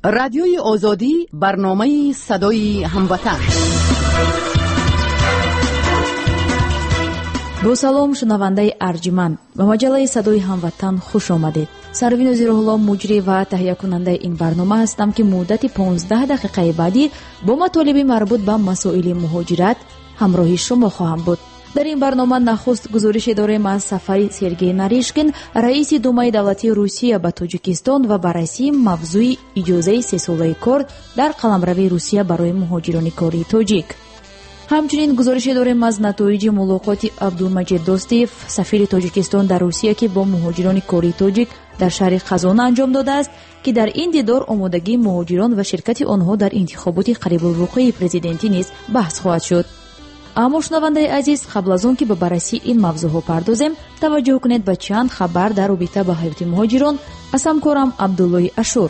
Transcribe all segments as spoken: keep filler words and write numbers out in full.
رادیوی آزادی، برنامه صدای هموطن. با سلام شنونده ارجمند، به مجله صدای هموطن خوش آمدید. سروین زیرالله مجری و تهیه کننده این برنامه هستم که مدت پانزده دقیقه بعدی با مطالب مربوط به مسائل مهاجرت همراه شما خواهم بود. در این برنامه نخست گزارش داریم از سفر سرگئی ناریشکین، رئیس دومای دولتی روسیه به تاجیکستان و بررسی موضوع اجازه سه ساله کار در قلمرو روسیه برای مهاجران کاری تاجیک. همچنین گزارش داریم از نتایج ملاقات عبدالمجید دوستیف، سفیر تاجیکستان در روسیه که با مهاجران کاری تاجیک در شهر خزانه انجام داده است که در این دیدار آمادگی مهاجران و شرکت آنها در انتخابات قریب الوقوع پرزیدنتی نیز بحث خواهد شد. اما شنونده عزیز، قبل از آن که به بررسی این موضوع ها پردازیم، توجه کنید به چند خبر در رابطه با حیات مهاجران از همکارم عبدالله اشور.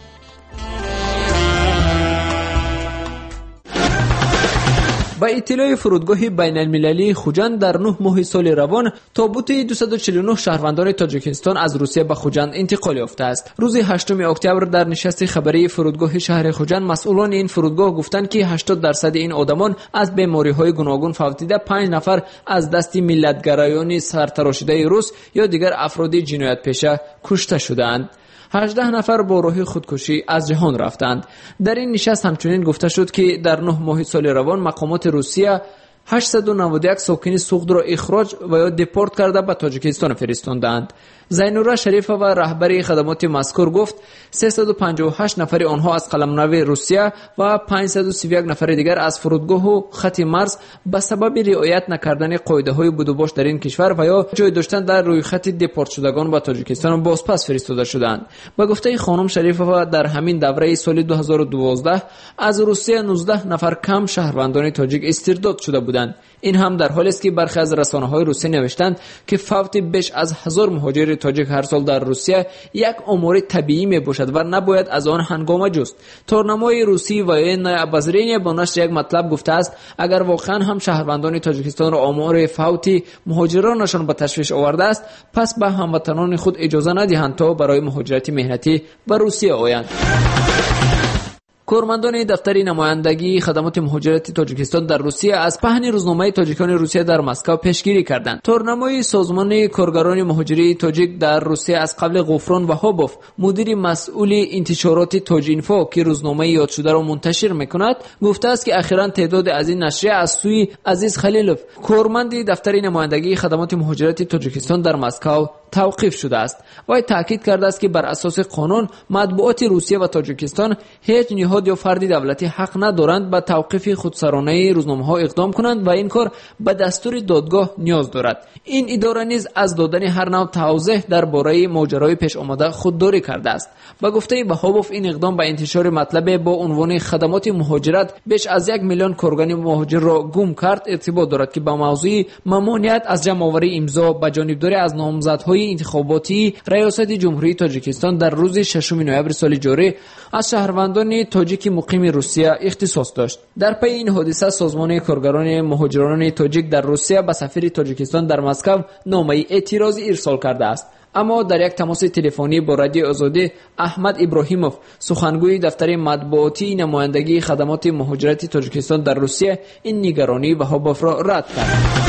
با اطلاع فرودگاه بین المللی خوجند در نه ماه سال روان تابوت دویست و چهل و نه شهروندان تاجیکستان از روسیه به خوجند انتقال یافته است. روز هشتم اکتبر در نشست خبری فرودگاه شهر خوجند مسئولان این فرودگاه گفتند که هشتاد درصد این آدمان از بیماری‌های گوناگون فوتیده، پنج نفر از دست ملت‌گرایان سرتراشیده روس یا دیگر افراد جنایت پیشه کشته شدند. هجده نفر با راه خودکشی از جهان رفتند. در این نشست همچنین گفته شد که در نه ماه سال روان مقامات روسیه هشتصد و نود و یک ساکن سوخت را اخراج و یا دپورت کرده به تاجیکستان فرستاندند. زینورا شریفه و رهبر خدمات مذکور گفت سیصد و پنجاه و هشت نفر آنها از قلمرو روسیه و پانصد و سی و یک نفر دیگر از فرودگاه و خط مرز به سبب رعایت نکردن قاعده‌های بودوباش در این کشور و یا جای داشتن در روی خط دپورت شدگان به تاجیکستان بازپس فرستاده شدند. به گفته خانم شریفه در همین دوره سال دو هزار و دوازده از روسیه نوزده نفر کم شهروندان تاجیک استرداد شده بودند. این هم در حالی است که برخی از رسانه‌های روسی نوشتند که فوت بیش از هزار مهاجر تاجیک هر سال در روسیه یک امور طبیعی می باشد و نباید از آن هنگامه جست. تورنمای روسی و این ابازرین با نشر یک مطلب گفته است اگر واقعا هم شهروندان تاجیکستان را آمار فوت مهاجرانشان به تشویش آورده است، پس به هموطنان خود اجازه ندهند تا برای مهاجرت مهنتی به روسیه آیند. کارمندان دفتر نمایندگی خدمات مهاجرت تاجیکستان در روسیه از پهن روزنامه تاجیکان روسیه در مسکو پیشگیری کردند. تورنمای سازمان کارگران مهاجری تاجیک در روسیه از قبل غفران وهابوف، مدیر مسئول انتشارات تاجینفو که روزنامه یاد شده را منتشر میکند، گفته است که اخیراً تعداد از این نشریه از سوی عزیز خلیلوف، کارمند دفتر نمایندگی خدمات مهاجرت تاجیکستان در مسکو توقیف شده است. و تاکید کرده است که بر اساس قانون مطبوعات روسیه و تاجیکستان هیچ نهاد یا فردی دولتی حق ندارند به توقیف خودسرانه روزنامه‌ها اقدام کنند و این کار به دستور دادگاه نیاز دارد. این اداره نیز از دادن هر نوع توضیح درباره ماجرای پیش آمده خودداری کرده است. با گفته وهابوف این اقدام به انتشار مطلب با عنوان خدمات مهاجرت بیش از یک میلیون کارگر مهاجر را گم کرد ارتباط دارد که با موضوع ممانعت از جمع‌آوری امضا به جانبداری از نامزدهای انتخاباتی ریاست جمهوری تاجیکستان در روز ششم نوامبر سال جاری از شهروندان تاجیک مقیم روسیه اختصاص داشت. در پی این حادثه سازمان کارگران مهاجران تاجیک در روسیه به سفیر تاجیکستان در مسکو نامه اعتراضی ارسال کرده است. اما در یک تماس تلفنی با رادیو آزادی، احمد ابراهیموف، سخنگوی دفتر مطبوعاتی نمایندگی خدمات مهاجرت تاجیکستان در روسیه، این نگرانی وهابوف را رد کرد.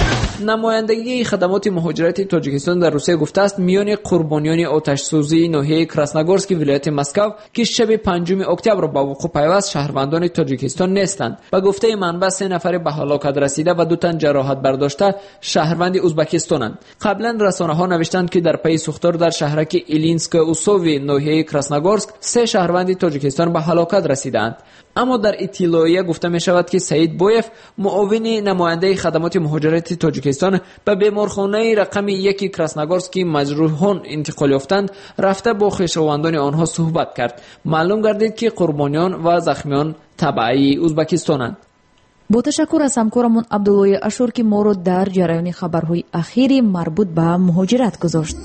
نمایندگی خدمات مهاجرت تاجیکستان در روسیه گفته است میان قربانیان آتش سوزی ناحیه کراسنogorsk ولایت مسکو که شب پنجم اکتبر به وقوع پیوست شهروندان تاجیکستان نیستند. به گفته منبع سه نفر به هلاکت رسیده و دو تن جراحت برداشته شهروند ازبکستانند. قبلا رسانه‌ها نوشتند که در پی سوختار در شهرک ایلینسک اوسوی ناحیه کراسنogorsk سه شهروند تاجیکستان به هلاکت رسیدند. اما در اطلاعیه گفته می شود که سعید بویف، معاون نماینده خدمات مهاجرت تاجیکستان، به بیمارخانه رقم یک کراسنogorsk که مجروحان انتقال یافتند رفته با خویشاوندان آنها صحبت کرد. معلوم گردید که قربانیان و زخمیان تبعی ازبکستانند. با تشکر از همکارمون عبدالله اشور که ما را در جریان خبرهای اخیری مربوط به مهاجرت گذاشت.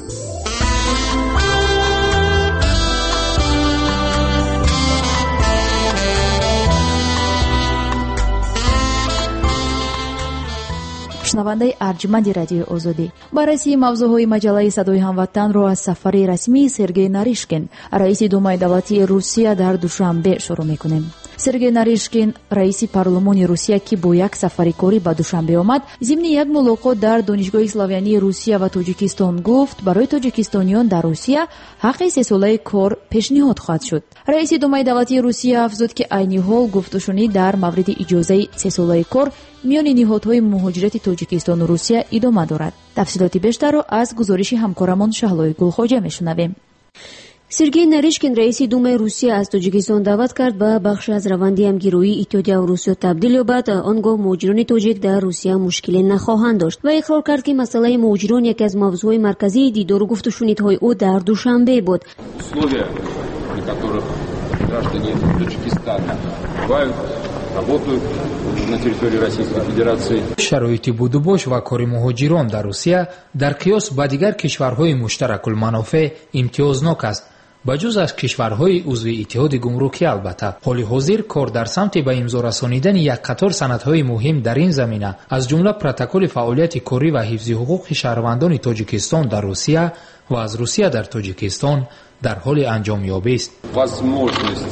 шунавандаи арҷманди радиои озодӣ, барраси мавзӯъҳои маҷаллаи Садои ҳамватанро аз сафари расмии Сергей Наришкин, раиси Думаи давлатии Русия дар Душанбе шурӯъ мекунем. Сергей Наришкин, раиси парлумони Русия, ки бо як сафари корӣ ба Душанбе омад, зимни як мулоқот дар донишгоҳи славянии Русия ва Тоҷикистон гуфт, барои тоҷикистониён дар Русия ҳаққи сесолаи кор пешниҳод хоҳад шуд. Раиси Думаи давлатии Русия афзуд, ки айни ҳол гуфтушунӣ дар мавриди иҷозаи сесолаи кор миёни ниҳодҳои муҳоҷирати Тоҷикистону Русия идома дорад. тафсилоти бештарро аз гузориши ҳамкорамон Шаҳлои Гулхоҷа мешунавем. Сергей Наришкин, раиси Думаи Русия, аз Тоҷикистон даъват кард ба бахше аз раванди ҳамгироии Иттиҳодия ва Русия табдил ёбад. Он гоҳ муҳоҷирони тоҷик дар Русия мушкиле нахоҳанд дошт ва иқрор кард, ки масъалаи муҳоҷирон яке аз мавзӯъҳои марказии дидору гуфтушунидҳои ӯ дар Душанбе буд. Условия, при которых граждане Таджикистана бывают, работают на территории Российской Федерации. шароити будубош ва кори муҳоҷирон дар Русия дар қиёс ба дигар кишварҳои муштаракулманофеъ имтиёзнок аст, ба ҷуз аз кишварҳои узви иттиҳоди гумрукӣ. Албатта ҳоли ҳозир кор дар самти ба имзо расонидани як қатор санадҳои муҳим дар ин замина, аз ҷумла протоколи фаъолияти корӣ ва ҳифзи ҳуқуқи шаҳрвандони Тоҷикистон дар Русия ва аз Русия дар Тоҷикистон дар ҳоли анҷомёбист. Возможность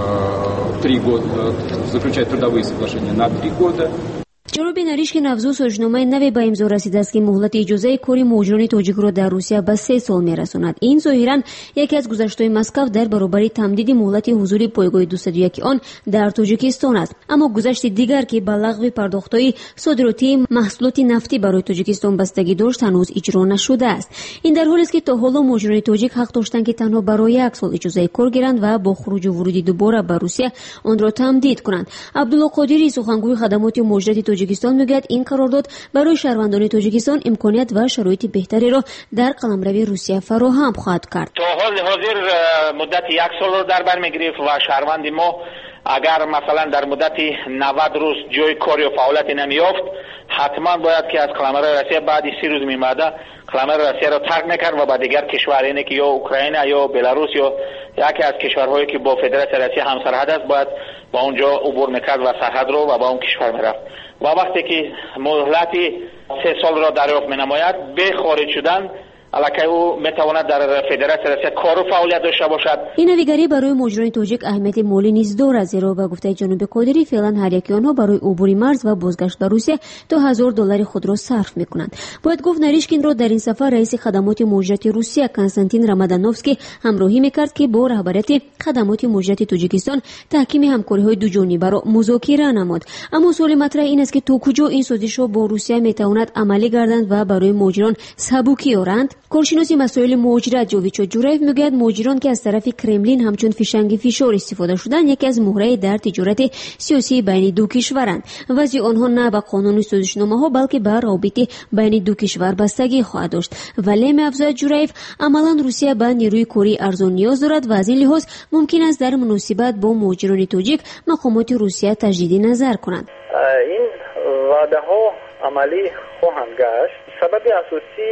э, три года, заключать трудовые соглашения на три года. ҷаноби Наришкин афзуд, сӯзишномаи наве ба имзо расидааст, ки муҳлати иҷозаи кори муҳоҷирони тоҷикро дар Русия ба се сол мерасонад. ин зоҳиран яке аз гузаштҳои Москав дар баробари тамдиди муҳлати ҳузури пойгоҳи дусаду яки он дар Тоҷикистон аст. аммо гузашти дигар, ки ба лағви пардохтҳои содиротии маҳсулоти нафтӣ барои Тоҷикистон бастагӣ дошт, ҳанӯз иҷро нашудааст. ин дар ҳолест, ки то ҳоло муҳоҷирони тоҷик ҳақ доштанд, ки танҳо барои як сол иҷозаи кор гиранд ва бо хуруҷу вуруди дубора ба Русия онро тамдид кунанд. Абдулло Қодирӣ, сухангӯи хадамоти муҳоҷирати Тоҷикистон, мегӯяд, ин қарордод барои шаҳрвандони Тоҷикистон имконият ва шароити беҳтареро дар қаламрави Русия фароҳам хоҳад кард. то ҳоли ҳозир муддати як солро дар бар мегирифт ва шаҳрванди мо агар масалан дар муддати навад рӯз ҷои кор ё фаъолияте намеёфт, ҳатман бояд ки аз қаламрави Русия баъди си рӯз мемада қаламрави Русияро тарк мекард ва ба дигар кишвар, яъне ки ё Украина ё Беларус ё яке аз кишварҳое ки бо Федератсияи Русия ҳамсарҳад аст, бояд ба он ҷо убур мекард ва сарҳадро ва ба он кишвар мерафт. ва вақте ки муҳлати се солро дарёфт менамояд, бе хориҷ шудан аллакай ӯ метавонад дар Федератсияи Русия кору фаъолият дошта бошад. ин навигарӣ барои муҳоҷирони тоҷик аҳамияти молӣ низ дорад, зеро ба гуфтаи ҷаноби Қодирӣ феълан ҳар яки онҳо барои убури марз ва бозгашт ба Русия то ҳазор доллари худро сарф мекунанд. бояд гуфт, Наришкинро дар ин сафар раиси хадамоти муҳоҷирати Русия Константин Рамадановский ҳамроҳӣ мекард, ки бо раҳбарияти хадамоти муҳоҷирати Тоҷикистон таҳкими ҳамкориҳои дуҷонибаро музокира намуд. аммо суоли матраҳ ин аст, ки то куҷо ин созишҳо бо Русия метавонад амалӣ гарданд ва барои муҳоҷирон сабукӣ ёранд. коршиноси масоили муҳоҷират Ҷовид Чоҷураев мегӯяд, муҳоҷирон ки аз тарафи Кремлин ҳамчун фишанги фишор истифода шуданд, яке аз муҳраи дар тиҷорати сиёсии байни ду кишваранд. вазъи онҳо на ба қонуни сӯзишномаҳо, балки ба равобити байни ду кишвар бастагӣ хоҳад дошт. вале меафзояд Ҷураев, амалан Русия ба нерӯи кории арзон ниёз дорад ва аз ин лиҳоз мумкин аст дар муносибат бо муҳоҷирони тоҷик мақомоти Русия таҷдиди назар кунанд. ин ваъдаҳо амалӣ хоҳанд гашт. сабаби асосӣ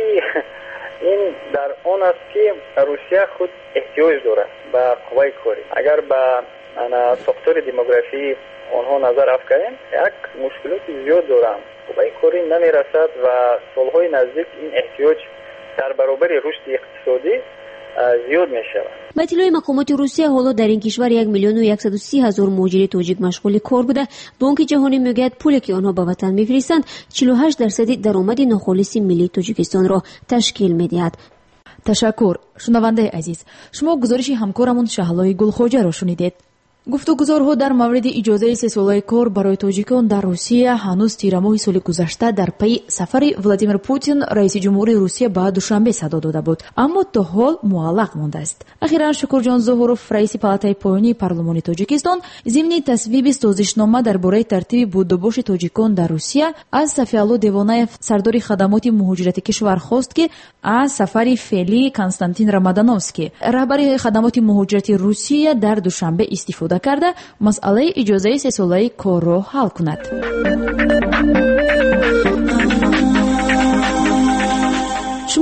ин дар он аст, ки Русия худ эҳтиёҷ дорад ба қувваи корӣ. агар ба сохтори демографӣ онҳо назар афканем, як мушкилоти зиёд доранд. қувваи корӣ намерасад ва солҳои наздик ин эҳтиёҷ дар баробари рушди иқтисодӣ зиёд мешавад. ба иттилои мақомоти Русия, ҳоло дар ин кишвар як миллиону яксаду си ҳазор муҳоҷири тоҷик машғули кор буда, Бонки ҷаҳонӣ мегӯяд, пуле ки онҳо ба ватан мефиристанд чилу ҳашт дарсади даромади нохолиси миллии Тоҷикистонро ташкил медиҳад. ташаккур. шунавандаи азиз, шумо гузориши ҳамкорамон Шаҳлои Гулхоҷаро шунидед. гуфтугузорҳо дар мавриди иҷозаи сесолаи кор барои тоҷикон дар Русия ҳанӯз тирамоҳи соли гузашта дар пайи сафари Владимир Путин, раиси ҷумҳурии Русия, ба Душанбе садо дода буд, аммо то ҳол муаллақ мондааст. ахиран Шукурҷон Зуҳуров, раиси палатаи поёнии парлумони Тоҷикистон, зимни тасвиби созишнома дар бораи тартиби будубоши тоҷикон дар Русия аз Сафиалло Девонаев, сардори хадамоти муҳоҷирати кишвар, хост, ки аз сафари феълии Константин Рамадановский, раҳбари хадамоти муҳоҷирати Русия, дар Душанбе истифода карда масъалаи иҷозаи сесолаи корро ҳал кунад.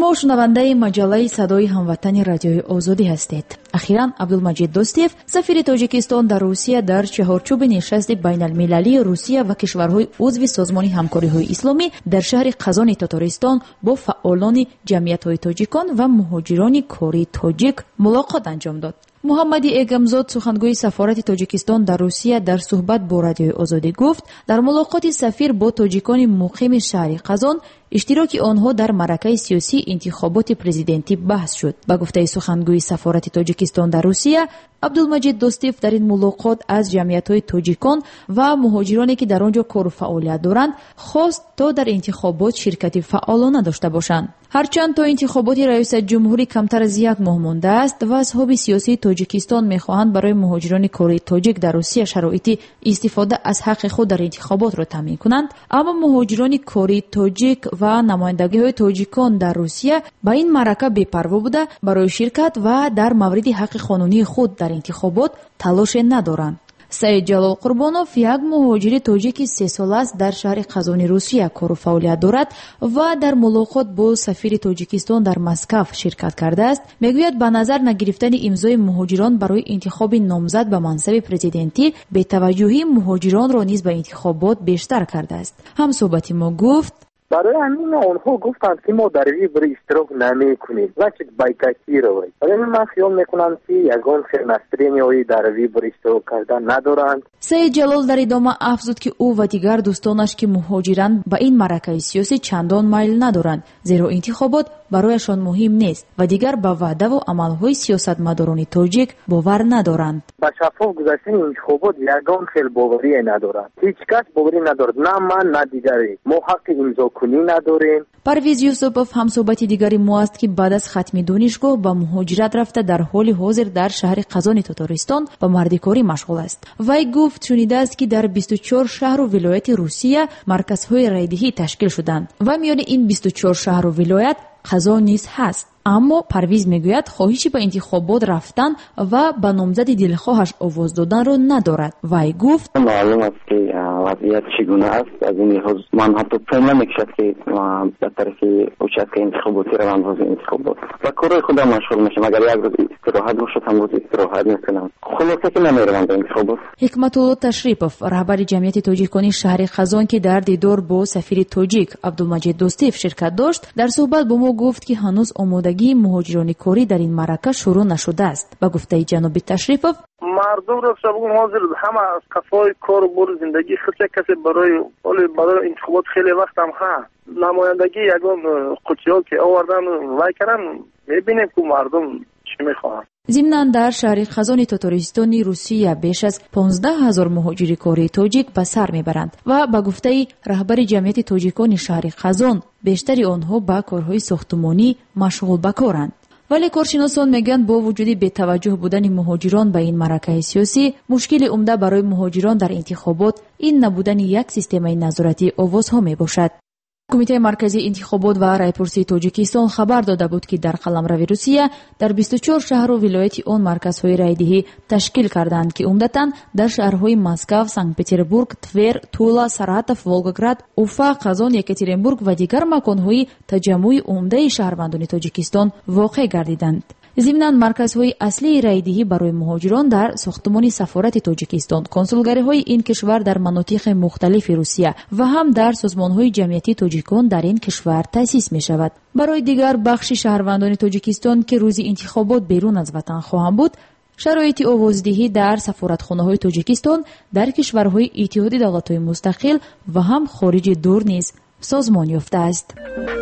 شما شنونده مجله صدای هموطن رادیوی آزادی هستید. اخیراً عبدالمجید دوستیف سفیر تاجیکستان در روسیه در چهارچوب نشست بین المللی روسیه و کشورهای عضو سازمان همکاری‌های اسلامی در شهر قزان تاتارستان با فعالان جمعیت‌های تاجیکان و مهاجران کاری تاجیک ملاقات انجام داد. محمدی ایگمزاد سخنگوی سفارت تاجیکستان در روسیه در صحبت با رادیوی آزادی گفت در ملاقات سفیر با تاجیکان مقیم شهر قزان اشتراک آنها در معرکه سیاسی انتخابات پرزیدنتی بحث شد. با گفته سخنگوی سفارت تاجیکستان در روسیه عبدالمجید دوستیف در این ملاقات از جمعیت‌های تاجیکان و مهاجرانی که در آنجا کار و فعالیت دارند خواست تا در انتخابات شرکت فعالانه داشته باشند. هرچند تا انتخابات رئیس جمهوری کمتر از یک ماه مانده است و اصحاب سیاسی تاجیکستان می‌خواهند برای مهاجران کاری تاجیک در روسیه شرایط استفاده از حق خود در انتخابات را تامین کنند، اما مهاجران کاری تاجیک و نمایندگی‌های تاجیکان در روسیه با این معرکه بی‌پروا بوده برای شرکت و در مورد حق قانونی خود در انتخابات تلاش ندارند. سعید جلال قربانوف یک مهاجر تاجیک سه ساله است در شهر قزان روسیه کار و فعالیت دارد و در ملاقات با سفیر تاجیکستان در مسکو شرکت کرده است. میگوید به نظر نگرفتن امضای مهاجران برای انتخاب نامزد به منصب پرزیدنتی به توجهی مهاجران را نیز به انتخابات بیشتر کرده است. هم صحبت ما گفت برای همین آنها گفتند که ما در ویبر اشتراک نمی کنیم و چه بایکاتی روید. برای من خیال میکنم که یگان فرنسترینی هایی در ویبر اشتراک کردن ندارند. سعید جلال در ادامه افزود که او و دیگر دوستانش که مهاجرند به این معرکه سیاسی چندان میل ندارند، زیرا انتخابات برایشان مهم نیست و دیگر به وعده و عملهای سیاستمداران تاجیک باور ندارند. با شفاف گذشتن انتخابات یگان خیل باوری ندارند. هیچ کس باوری ندارد، نه من نه دیگری. ما حق امضا کنی نداریم. پرویز یوسفوف هم صحبت دیگری ما است که بعد از ختم دانشگاه با مهاجرت رفته در حال حاضر در شهر قزان تاتارستان با مردکاری مشغول است. وی گفت شنیده است که در بیست و چهار شهر و ولایت روسیه مرکزهای رایدهی تشکیل شدند و میان این بیست و چهار شهر و ولایت قزان نیز هست. اما پرویز میگوید خواهشی به انتخابات رفتن و به نامزد دلخواهش آواز دادن را ندارد. وی گفت معلوم است که وضعیت چگونه است. از این لحاظ من حتی فهم نمیکشد که به طرف اوچت انتخاباتی روند روز انتخابات و کارهای خودم مشغول میشم. اگر یک روز استراحت باشد هم روز استراحت میکنم. خلاصه که نمیروم به انتخابات. حکمت الله تشریفوف رهبر جمعیت تاجیکانی شهر قزان که در دیدار با سفیر تاجیک عبدالمجید دوستیف شرکت داشت در صحبت با ما گفت که هنوز آماده مهاجران کاری در این معرکه شروع نشده است. با گفته جناب تشریفوف مردم را بگم حاضر همه از کسای کار و بر زندگی خیلی کسی برای برای انتخابات خیلی وقت هم هست. نمایندگی یگان قوچی‌ها که آوردن وای کردن میبینیم که مردم چی میخواهند. ضمناً در شهر قزان تاتارستان روسیه بیش از پانزده هزار مهاجر کاری تاجیک به سر میبرند و با گفته رهبر جمعیت تاجیکان شهر قزان بیشتر آنها با کارهای ساختمانی مشغول به کارند. ولی کارشناسان میگن با وجود بی‌توجه بودن مهاجران به این معرکه سیاسی، مشکل عمده برای مهاجران در انتخابات این نبودن یک سیستم نظارتی آوازها میباشد. کمیته مرکزی انتخابات و رایپرسی تاجیکستان خبر داده بود که در قلمرو روسیه در بیست و چهار شهر و ولایت آن مرکزهای رایدهی تشکیل کردند که عمدتاً در شهرهای مسکو، سنت پترزبورگ، تور، تولا، ساراتوف، ولگوگراد، اوفا، قزان، یکاترینبورگ و دیگر مکانهای تجمع عمده شهروندان تاجیکستان واقع گردیدند. ضمناً مرکزهای اصلی رایدهی برای مهاجران در ساختمان سفارت تاجیکستان، کنسولگری‌های این کشور در مناطق مختلف روسیه و هم در سازمان‌های جمعیتی تاجیکان در این کشور تأسیس می‌شود. برای دیگر بخش شهروندان تاجیکستان که روز انتخابات بیرون از وطن خواهند بود، شرایط آوازدهی در سفارتخانه‌های تاجیکستان در کشورهای اتحاد دولت‌های مستقل و هم خارج دور نیز سازمان یافته است.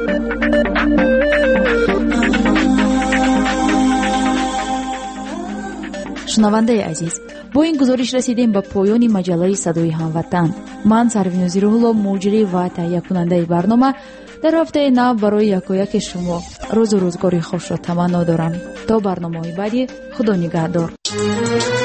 شنونده عزیز، با این گزارش رسیدیم به پایان مجله صدای هموطن. من سروین زیروهلو مجری و تهیه کننده برنامه در هفته نو برای یکایک شما روز و روزگاری خوش را تمنا دارم. تا برنامه‌های بعدی، خدا نگهدار.